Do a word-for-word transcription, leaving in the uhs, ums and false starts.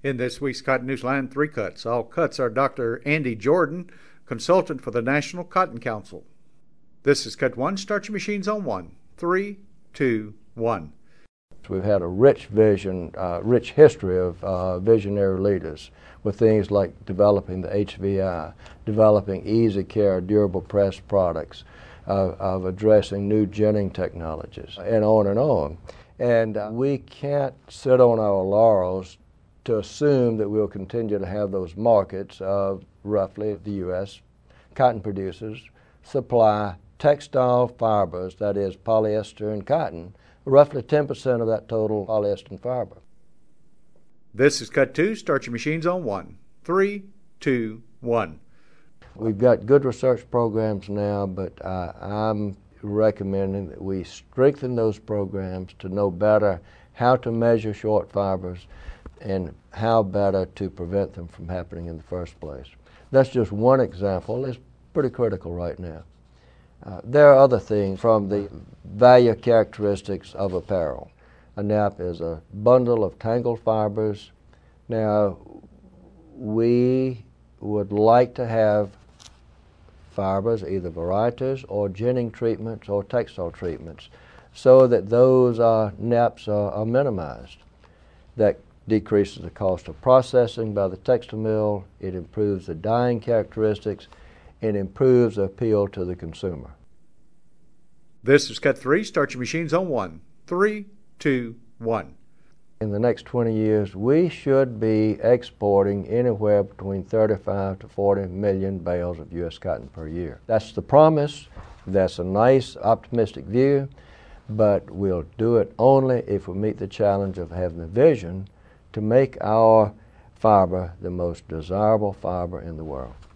In this week's Cotton Newsline, Three Cuts. All cuts are Doctor Andy Jordan, consultant for the National Cotton Council. This is Cut one. Start your machines on one. Three, two, one. We've had a rich vision, uh, rich history of uh, visionary leaders with things like developing the H V I, developing easy care, durable press products, uh, of addressing new ginning technologies, and on and on. And uh, we can't sit on our laurels to assume that we'll continue to have those markets of roughly the U S cotton producers supply textile fibers, that is polyester and cotton, roughly ten percent of that total polyester and fiber. This is Cut two. Start your machines on one. Three, two, one. We've got good research programs now, but uh, I'm recommending that we strengthen those programs to know better how to measure short fibers and how better to prevent them from happening in the first place. That's just one example. It's pretty critical right now. Uh, there are other things from the value characteristics of apparel. A nap is a bundle of tangled fibers. Now, we would like to have fibers, either varieties or ginning treatments or textile treatments, so that those uh, naps are, are minimized. That decreases the cost of processing by the textile mill, it improves the dyeing characteristics, and improves the appeal to the consumer. This is Cut three. Start your machines on one. Three, two, one. In the next twenty years, we should be exporting anywhere between thirty-five to forty million bales of U S cotton per year. That's the promise. That's a nice, optimistic view, but we'll do it only if we meet the challenge of having the vision to make our fiber the most desirable fiber in the world.